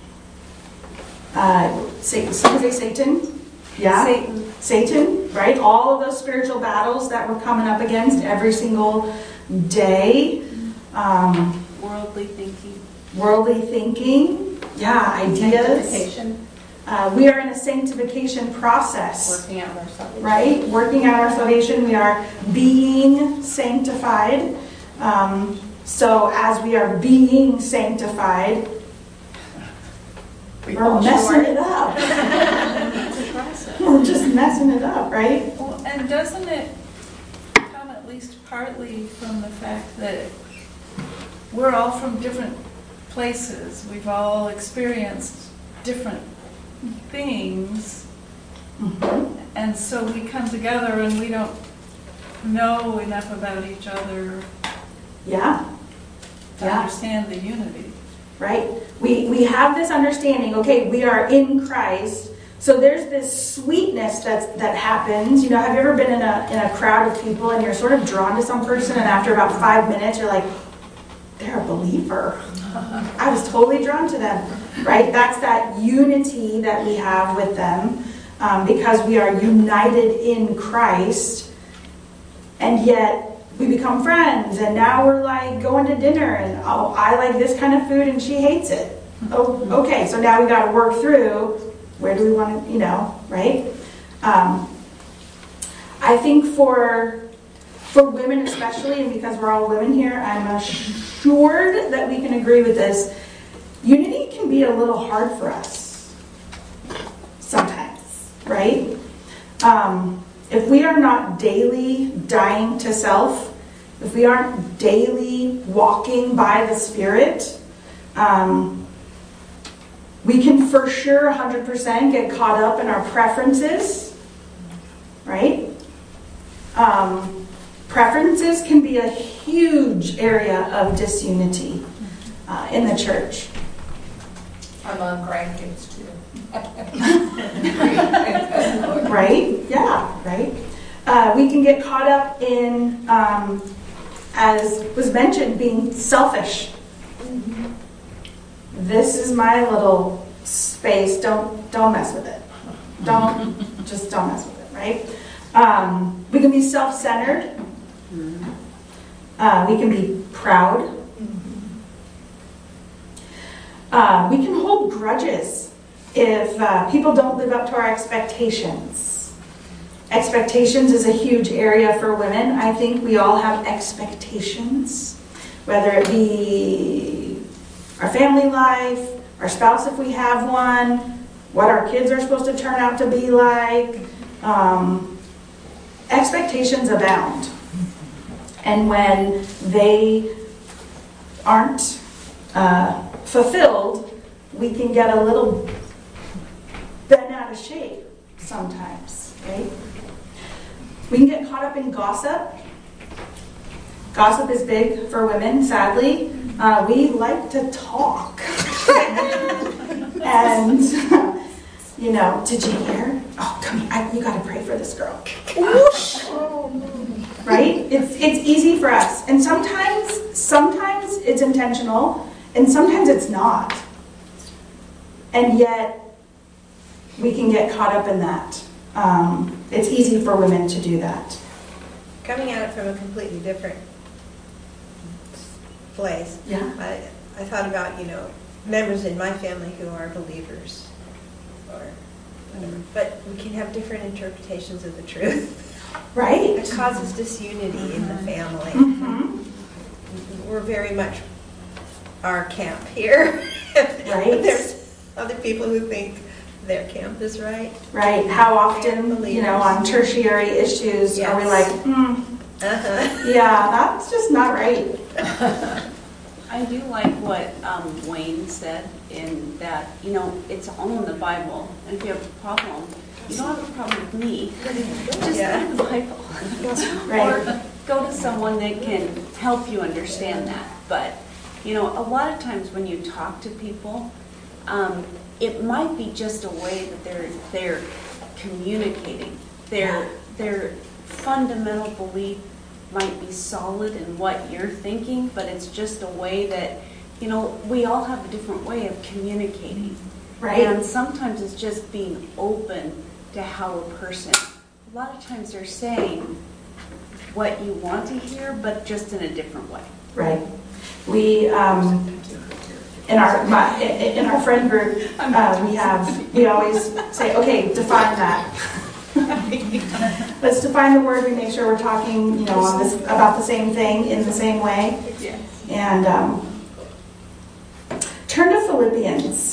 A: Uh, Satan. Somebody say Satan? Yeah.
D: Satan.
A: Satan, right? All of those spiritual battles that we're coming up against every single day. Um,
D: Worldly thinking.
A: worldly thinking. Yeah, ideas.
F: Sanctification,
A: Uh, we are in a sanctification process.
F: working out our salvation.
A: Right? Working out our salvation. We are being sanctified. Um, so as we are being sanctified,
F: We
A: we're
F: fall
A: messing
F: short.
A: it up.
D: It's a process.
A: We're just messing it up, right?
D: Well, and doesn't it come at least partly from the fact that we're all from different places. We've all experienced different things.
A: Mhm.
D: And so we come together and we don't know enough about each other
A: Yeah.
D: to
A: Yeah.
D: understand the unity.
A: Right? We we have this understanding, okay, we are in Christ. So there's this sweetness that's, that happens. You know, have you ever been in a in a crowd of people and you're sort of drawn to some person and after about five minutes you're like, they're a believer. I was totally drawn to them. Right? That's that unity that we have with them um, because we are united in Christ, and yet we become friends, and now we're like going to dinner, and oh, I like this kind of food, and she hates it. Oh, okay, so now we got to work through where do we want to, you know, right? Um, I think for for women especially, and because we're all women here, I'm assured that we can agree with this. Unity can be a little hard for us sometimes, right? Um, if we are not daily dying to self, if we aren't daily walking by the Spirit, um, we can for sure one hundred percent get caught up in our preferences, right? Um, preferences can be a huge area of disunity uh, in the church.
F: Among grandkids too.
A: Right? Yeah, right? Uh, we can get caught up in, um, as was mentioned, being selfish. This is my little space. Don't don't mess with it. Don't just don't mess with it. Right? Um, we can be self-centered. Uh, we can be proud. Uh, we can hold grudges if uh, people don't live up to our expectations. Expectations is a huge area for women. I think we all have expectations, whether it be our family life, our spouse if we have one, what our kids are supposed to turn out to be like. Um, expectations abound. And when they aren't uh, fulfilled, we can get a little bent out of shape sometimes, right? We can get caught up in gossip. Gossip is big for women, sadly. Uh, we like to talk. And, you know, did you hear? Oh, come here, I, you got to pray for this girl. Right? It's it's easy for us. And sometimes, sometimes it's intentional, and sometimes it's not. And yet, we can get caught up in that. Um, it's easy for women to do that.
G: Coming at it from a completely different place.
A: Yeah.
G: I, I thought about, you know, members in my family who are believers, or But we can have different interpretations of the truth.
A: Right?
G: It causes disunity in the family.
A: Mhm.
G: We're very much our camp here.
A: Right.
G: There's other people who think their camp is right.
A: Right. How often, you know, on tertiary issues are we
G: Yes.
A: like, hmm,
G: Uh-huh.
A: yeah, that's just not right.
L: I do like what um, Wayne said in that, you know, it's all in the Bible. And if you have a problem, you don't have a problem with me. Just
G: Yeah.
L: go to the Bible.
A: Right.
L: Or go to someone that can help you understand that. But, you know, a lot of times when you talk to people, um, it might be just a way that they're they're communicating. Their their fundamental belief might be solid in what you're thinking, but it's just a way that, you know, we all have a different way of communicating.
A: Right.
L: And sometimes it's just being open to how a person, a lot of times they're saying what you want to hear, but just in a different way.
A: Right. We, um, in our my, in our friend group, uh, we have we always say, okay, define that. Let's define the word. We make sure we're talking, you know, on this about the same thing in the same way.
L: Yes.
A: And um, turn to Philippians.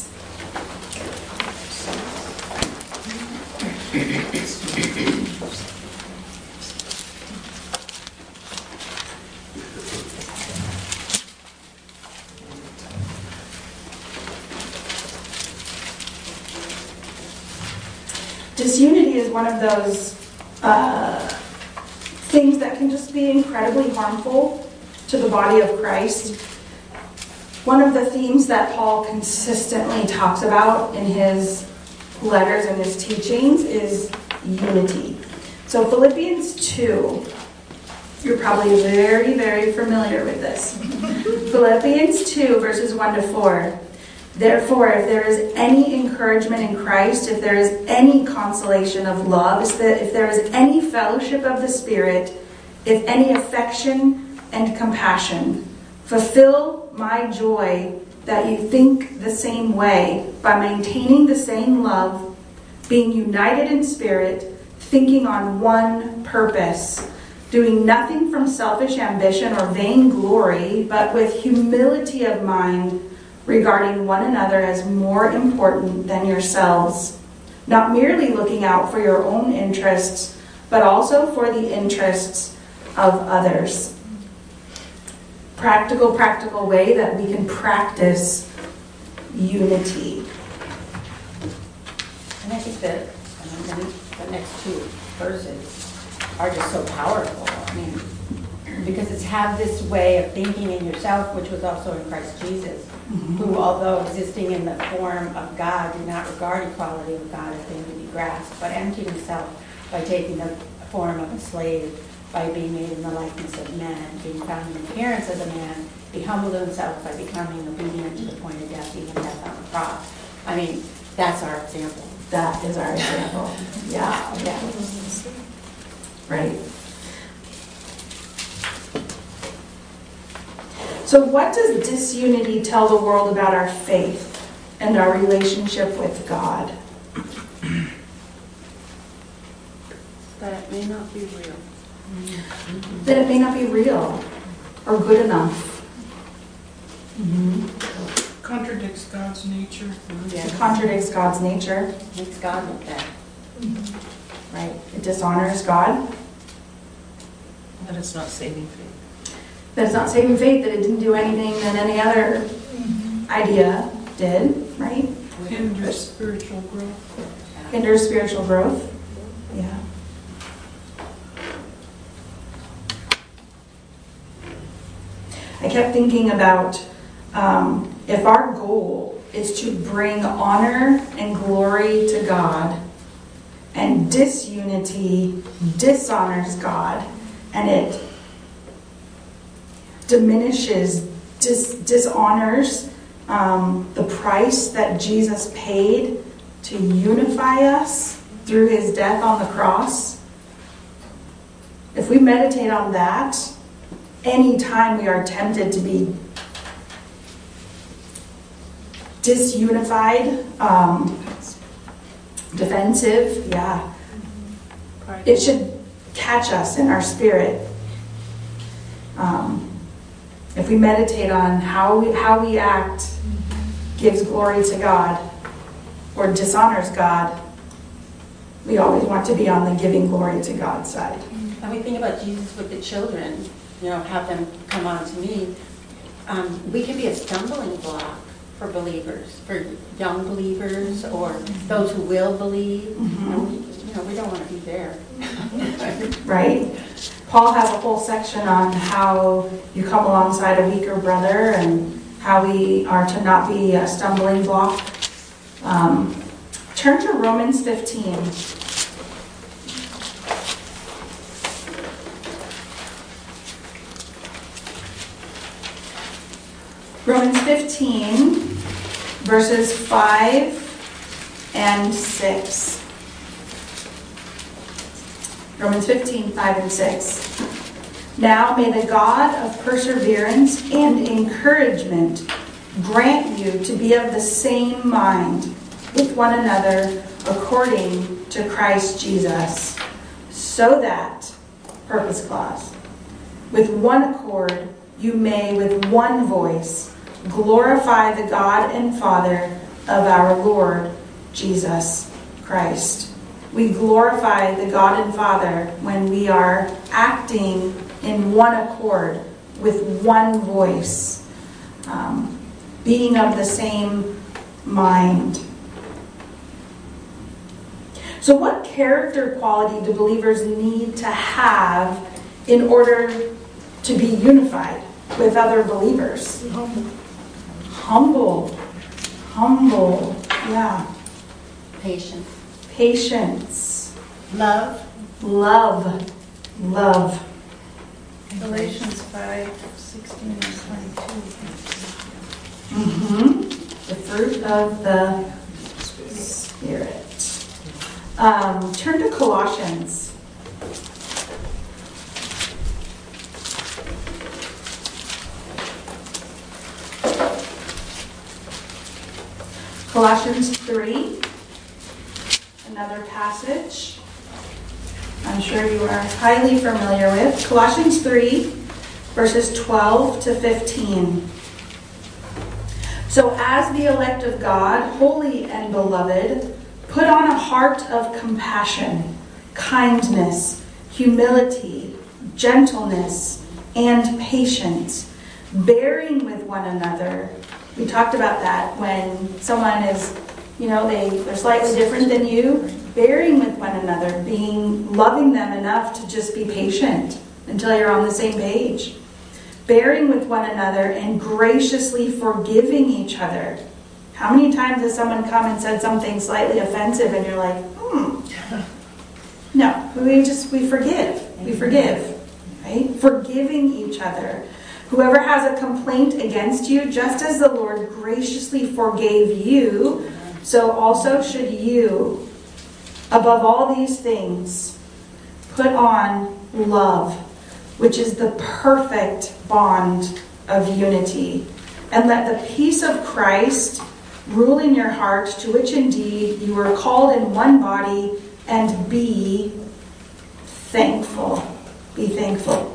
A: Disunity is one of those uh, things that can just be incredibly harmful to the body of Christ. One of the themes that Paul consistently talks about in his letters and his teachings is unity. So Philippians two, you're probably very, very familiar with this. Philippians two, verses one to four. Therefore, if there is any encouragement in Christ, if there is any consolation of love, if there is any fellowship of the Spirit, if any affection and compassion, fulfill my joy that you think the same way by maintaining the same love, being united in spirit, thinking on one purpose, doing nothing from selfish ambition or vain glory, but with humility of mind, regarding one another as more important than yourselves, not merely looking out for your own interests, but also for the interests of others. Practical, practical way that we can practice unity.
F: And I think that um, the next two verses are just so powerful. I mean, because it's have this way of thinking in yourself, which was also in Christ Jesus, mm-hmm. who, although existing in the form of God, did not regard equality with God as thing to be grasped, but emptied himself by taking the form of a slave, by being made in the likeness of men, being found in appearance as a man. He humbled himself by becoming obedient to the point of death, even death on the cross. I mean, that's our example.
A: That is our example. Yeah.
F: Yeah.
A: Right. So what does disunity tell the world about our faith and our relationship with God?
L: That it may not be real.
A: That it may not be real or good enough. Mm-hmm.
E: Contradicts God's nature.
A: It contradicts God's nature.
F: Makes God look bad.
A: Mm-hmm. Right. It dishonors God.
C: That it's not saving faith.
A: That it's not saving faith, that it didn't do anything that any other idea did, right?
E: Hinders spiritual growth.
A: Hinders spiritual growth. Yeah. I kept thinking about um, if our goal is to bring honor and glory to God, and disunity dishonors God, and it diminishes, dis- dishonors um, the price that Jesus paid to unify us through his death on the cross. If we meditate on that, anytime we are tempted to be disunified um, defensive, yeah. It should catch us in our spirit. Um, if we meditate on how we, how we act gives glory to God or dishonors God, we always want to be on the giving glory to God side.
F: And we think about Jesus with the children, you know, have them come on to me. Um, we can be a stumbling block for believers, for young believers or those who will believe.
A: Mm-hmm.
F: And we, you know, we don't want to be there.
A: Right? Paul has a whole section on how you come alongside a weaker brother and how we are to not be a stumbling block. Um, turn to Romans fifteen. Romans fifteen, verses five and six. Romans fifteen, five and six. Now may the God of perseverance and encouragement grant you to be of the same mind with one another according to Christ Jesus, so that, purpose clause, with one accord you may with one voice glorify the God and Father of our Lord Jesus Christ. We glorify the God and Father when we are acting in one accord, with one voice, um, being of the same mind. So what character quality do believers need to have in order to be unified with other believers? Humble. Humble. Humble. Yeah.
F: Patience.
A: Patience.
J: Love.
A: Love. Love.
D: Galatians five, sixteen and twenty-two.
A: Mm-hmm. The fruit of the Spirit. Um, turn to Colossians. Colossians three, another passage I'm sure you are highly familiar with. Colossians three, verses twelve to fifteen. So as the elect of God, holy and beloved, put on a heart of compassion, kindness, humility, gentleness, and patience, bearing with one another. We talked about that when someone is, you know, they, they're slightly different than you, bearing with one another, being loving them enough to just be patient until you're on the same page. Bearing with one another and graciously forgiving each other. How many times has someone come and said something slightly offensive and you're like, hmm. No, we just, we forgive. We forgive, right? Forgiving each other. Whoever has a complaint against you, just as the Lord graciously forgave you, so also should you. Above all these things, put on love, which is the perfect bond of unity. And let the peace of Christ rule in your heart, to which indeed you are called in one body, and be thankful. Be thankful.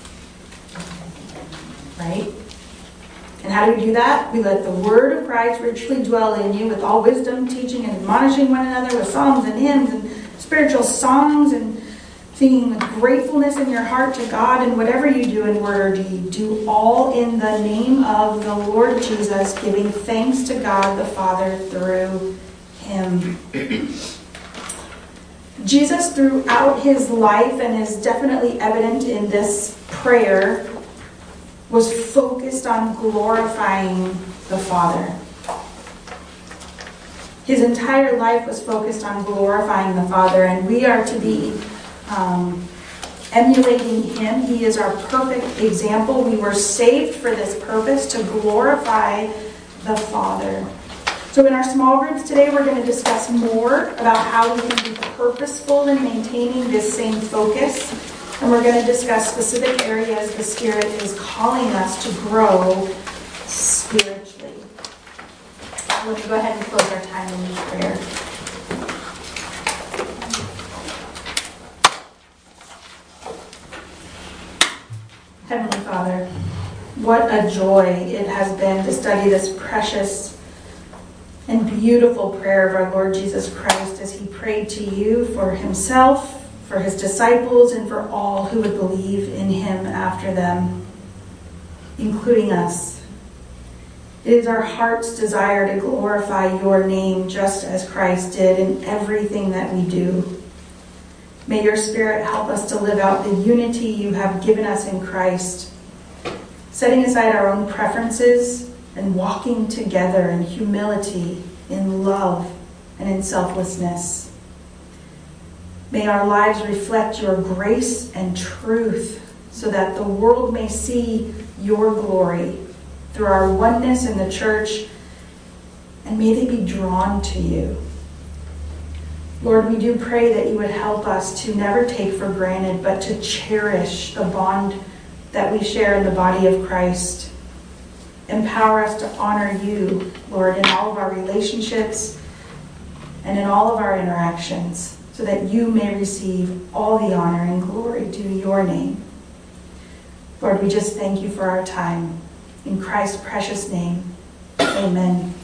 A: Right? And how do we do that? We let the word of Christ richly dwell in you with all wisdom, teaching and admonishing one another with psalms and hymns and spiritual songs, and singing with gratefulness in your heart to God. And whatever you do in word or deed, do all in the name of the Lord Jesus, giving thanks to God the Father through him. Jesus, throughout his life, and is definitely evident in this prayer, was focused on glorifying the Father. His entire life was focused on glorifying the Father, and we are to be um, emulating him. He is our perfect example. We were saved for this purpose, to glorify the Father. So in our small groups today, we're going to discuss more about how we can be purposeful in maintaining this same focus. And we're going to discuss specific areas the Spirit is calling us to grow spiritually. Let me go ahead and close our time in prayer. Heavenly Father, what a joy it has been to study this precious and beautiful prayer of our Lord Jesus Christ as he prayed to you for himself, for his disciples, and for all who would believe in him after them, including us. It is our heart's desire to glorify your name just as Christ did in everything that we do. May your Spirit help us to live out the unity you have given us in Christ, setting aside our own preferences and walking together in humility, in love, and in selflessness. May our lives reflect your grace and truth so that the world may see your glory through our oneness in the church, and may they be drawn to you. Lord, we do pray that you would help us to never take for granted, but to cherish the bond that we share in the body of Christ. Empower us to honor you, Lord, in all of our relationships and in all of our interactions, so that you may receive all the honor and glory to your name. Lord, we just thank you for our time. In Christ's precious name, amen.